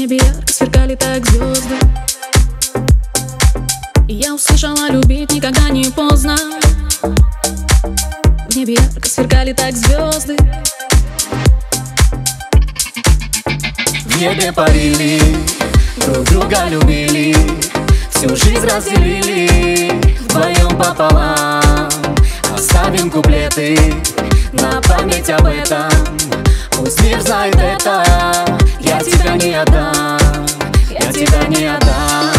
небе ярко сверкали так звезды, и я услышала: любить никогда не поздно. В небе ярко сверкали так звезды. В небе парили, друг друга любили, всю жизнь разделили вдвоем пополам. Оставим куплеты на память об этом. Пусть мир знает это. Я тебя не отдам, я тебя не отдам.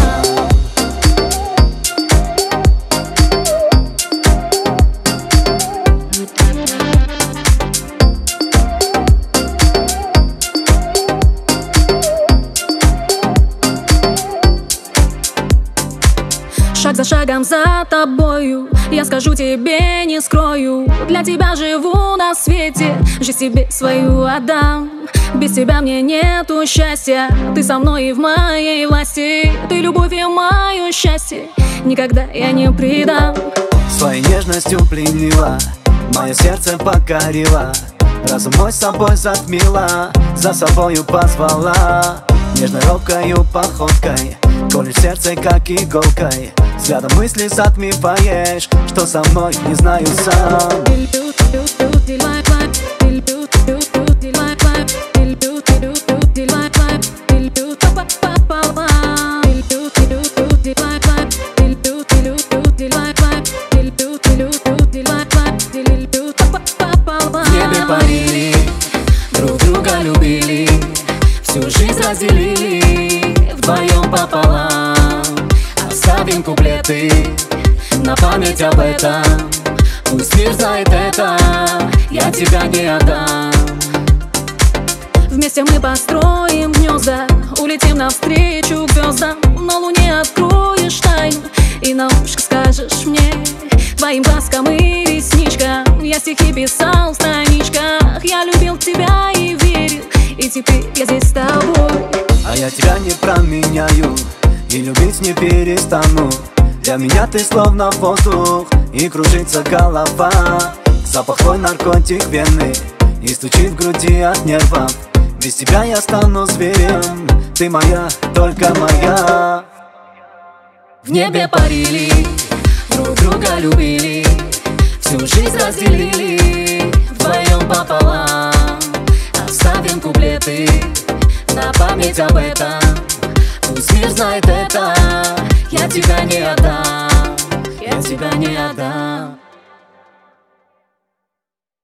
Шаг за шагом за тобою, я скажу тебе, не скрою. Для тебя живу на свете, жизнь себе свою отдам. Без тебя мне нету счастья, ты со мной и в моей власти. Ты любовь и мое счастье, никогда я не предам. Своей нежностью пленила, мое сердце покорила, разум мой собой затмила, за собою позвала. Нежной робкою походкой колешь сердце как иголкой, взглядом мысли затмеваешь, что со мной не знаю сам. В небе парили, друг друга любили, всю жизнь разделили вдвоем пополам. Оставим куплеты на память об этом. Пусть мир знает это. Я тебя не отдам. Вместе мы построим гнезда, улетим навстречу к звездам. На луне откроешь тайну и на ушко скажешь мне твоим глазкам и ресничкам. Я стихи писал в страничках, я любил тебя и верил, и теперь я здесь с тобой. А я тебя не променяю и любить не перестану. Для меня ты словно воздух, и кружится голова. Запах твой наркотик вены, и стучит в груди от нервов. Без тебя я стану зверем, ты моя, только моя. В небе парили, друг друга любили, всю жизнь разделили вдвоем пополам. Оставим куплеты на память об этом.